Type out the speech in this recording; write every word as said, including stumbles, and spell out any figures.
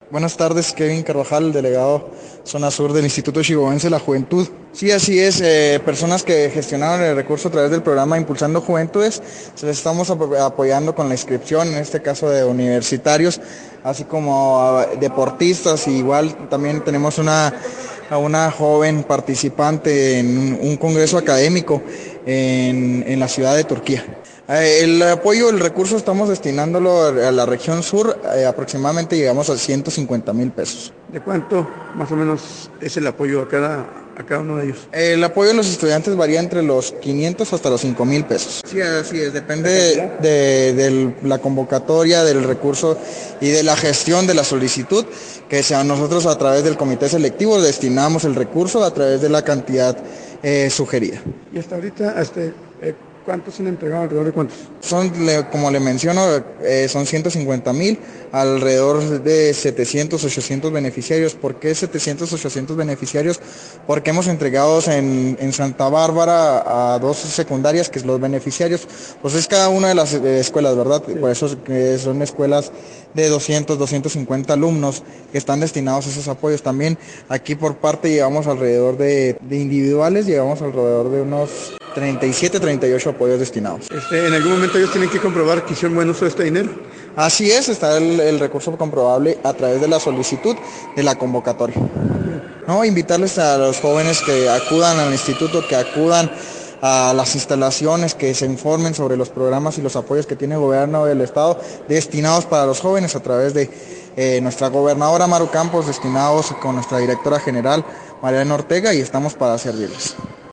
Buenas tardes, Kevin Carvajal, delegado Zona Sur del Instituto Chihuahuense de la Juventud. Sí, así es, eh, personas que gestionaron el recurso a través del programa Impulsando Juventudes, se les estamos ap apoyando con la inscripción, en este caso de universitarios, así como uh, deportistas, y igual también tenemos una, a una joven participante en un, un congreso académico en, en la ciudad de Turquía. Eh, El apoyo, el recurso estamos destinándolo a la región sur, eh, aproximadamente llegamos a ciento cincuenta mil pesos. ¿De cuánto más o menos es el apoyo a cada, a cada uno de ellos? El apoyo de los estudiantes varía entre los quinientos hasta los cinco mil pesos. Sí, así es, depende de, de la convocatoria, del recurso y de la gestión de la solicitud, que sea nosotros a través del comité selectivo destinamos el recurso a través de la cantidad eh, sugerida. Y hasta ahorita, este, eh, ¿cuántos se han entregado? ¿Alrededor de cuántos? Son, como le menciono, eh, son ciento cincuenta mil, alrededor de setecientos, ochocientos beneficiarios. ¿Por qué setecientos, ochocientos beneficiarios? Porque hemos entregado en, en Santa Bárbara a dos secundarias, que es los beneficiarios, pues es cada una de las eh, escuelas, ¿verdad? Sí. Por eso que son escuelas de doscientos, doscientos cincuenta alumnos que están destinados a esos apoyos. También aquí por parte llegamos alrededor de, de individuales, llegamos alrededor de unos treinta y siete, treinta y ocho apoyos destinados. Este, ¿En algún momento ellos tienen que comprobar que hicieron buen uso de este dinero? Así es, está el, el recurso comprobable a través de la solicitud de la convocatoria. No, invitarles a los jóvenes que acudan al instituto, que acudan a las instalaciones, que se informen sobre los programas y los apoyos que tiene el gobierno del estado destinados para los jóvenes a través de eh, nuestra gobernadora Maru Campos, destinados con nuestra directora general Mariana Ortega, y estamos para servirles.